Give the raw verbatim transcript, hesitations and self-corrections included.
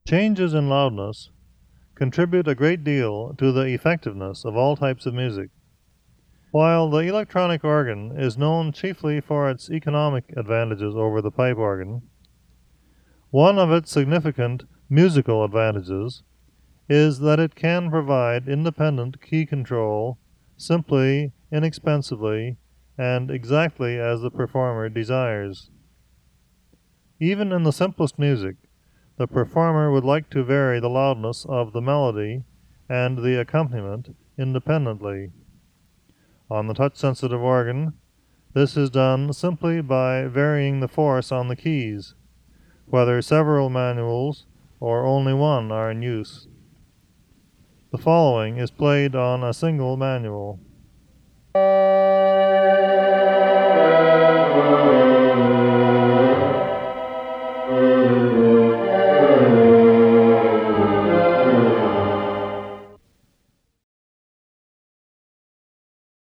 Changes in loudness contribute a great deal to the effectiveness of all types of music. While the electronic organ is known chiefly for its economic advantages over the pipe organ, one of its significant musical advantages is that it can provide independent key control simply, inexpensively, and exactly as the performer desires. Even in the simplest music, the performer would like to vary the loudness of the melody and the accompaniment independently. On the touch-sensitive organ, this is done simply by varying the force on the keys, whether several manuals or only one are in use. The following is played on a single manual.